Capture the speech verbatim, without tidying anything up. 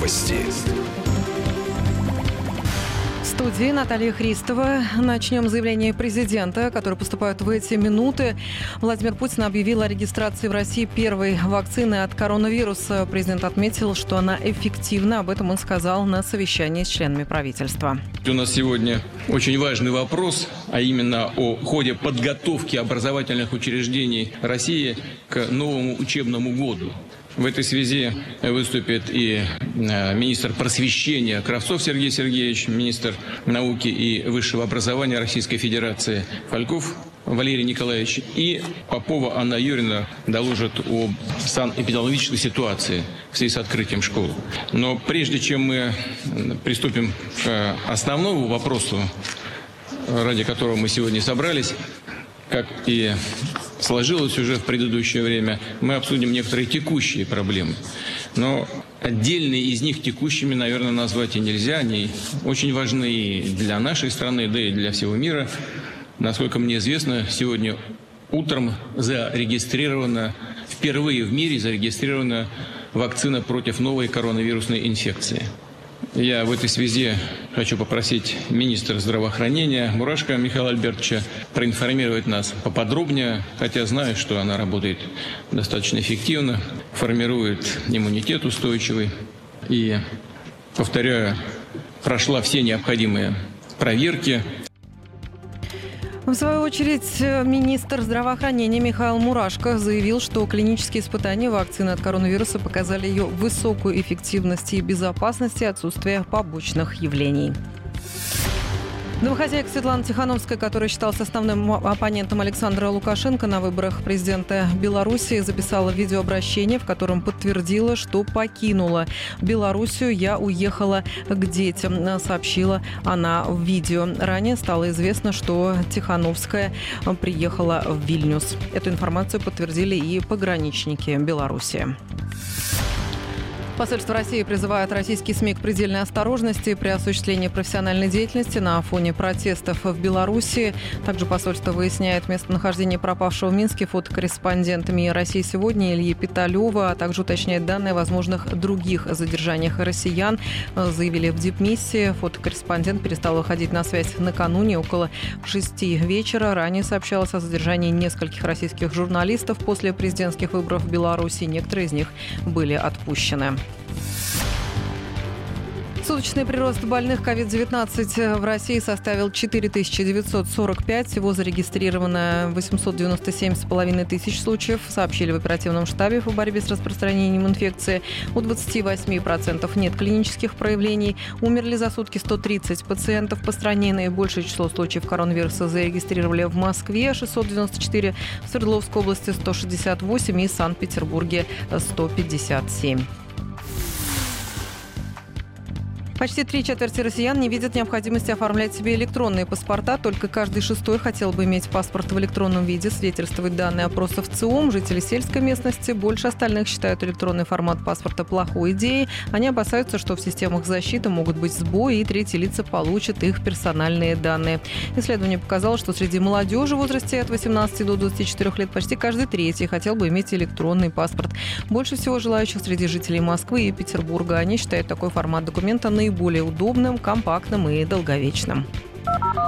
Новости. В студии Наталья Христова. Начнем с заявления президента, которое поступает в эти минуты. Владимир Путин объявил о регистрации в России первой вакцины от коронавируса. Президент отметил, что она эффективна. Об этом он сказал на совещании с членами правительства. У нас сегодня очень важный вопрос, а именно о ходе подготовки образовательных учреждений России к новому учебному году. В этой связи выступит и министр просвещения Кравцов Сергей Сергеевич, министр науки и высшего образования Российской Федерации Фальков Валерий Николаевич, и Попова Анна Юрьевна доложит о санэпидемиологической ситуации в связи с открытием школ. Но прежде чем мы приступим к основному вопросу, ради которого мы сегодня собрались, как и сложилось уже в предыдущее время, мы обсудим некоторые текущие проблемы. Но отдельные из них текущими, наверное, назвать и нельзя. Они очень важны и для нашей страны, да и для всего мира. Насколько мне известно, сегодня утром зарегистрирована, впервые в мире зарегистрирована вакцина против новой коронавирусной инфекции. Я в этой связи хочу попросить министра здравоохранения Мурашко Михаила Альбертовича проинформировать нас поподробнее, хотя знаю, что она работает достаточно эффективно, формирует иммунитет устойчивый и, повторяю, прошла все необходимые проверки. В свою очередь, министр здравоохранения Михаил Мурашко заявил, что клинические испытания вакцины от коронавируса показали ее высокую эффективность и безопасность и отсутствие побочных явлений. Домохозяйка Светлана Тихановская, которая считалась основным оппонентом Александра Лукашенко на выборах президента Беларуси, записала видеообращение, в котором подтвердила, что покинула Белоруссию. «Я уехала к детям», сообщила она в видео. Ранее стало известно, что Тихановская приехала в Вильнюс. Эту информацию подтвердили и пограничники Беларуси. Посольство России призывает российские СМИ к предельной осторожности при осуществлении профессиональной деятельности на фоне протестов в Беларуси. Также посольство выясняет местонахождение пропавшего в Минске фотокорреспондента МИА «Россия сегодня» Ильи Питалева, а также уточняет данные о возможных других задержаниях россиян. Заявили в дипмиссии. Фотокорреспондент перестал выходить на связь накануне около шести вечера. Ранее сообщалось о задержании нескольких российских журналистов после президентских выборов в Беларуси. Некоторые из них были отпущены. Суточный прирост больных ковид девятнадцать в России составил четыре тысячи девятьсот сорок пять. Всего зарегистрировано восемьсот девяносто семь с половиной тысяч случаев, сообщили в оперативном штабе по борьбе с распространением инфекции. У двадцати восьми процентов нет клинических проявлений. Умерли за сутки сто тридцать пациентов по стране. Наибольшее число случаев коронавируса зарегистрировали в Москве – шестьсот девяносто четыре, в Свердловской области – сто шестьдесят восемь и в Санкт-Петербурге – сто пятьдесят семь. Почти три четверти россиян не видят необходимости оформлять себе электронные паспорта. Только каждый шестой хотел бы иметь паспорт в электронном виде, свидетельствуют данные опросов ЦИОМ. Жители сельской местности больше остальных считают электронный формат паспорта плохой идеей. Они опасаются, что в системах защиты могут быть сбои, и третьи лица получат их персональные данные. Исследование показало, что среди молодежи в возрасте от восемнадцати до двадцати четырёх лет почти каждый третий хотел бы иметь электронный паспорт. Больше всего желающих среди жителей Москвы и Петербурга. Они считают такой формат документа наиболее удобным, компактным и долговечным.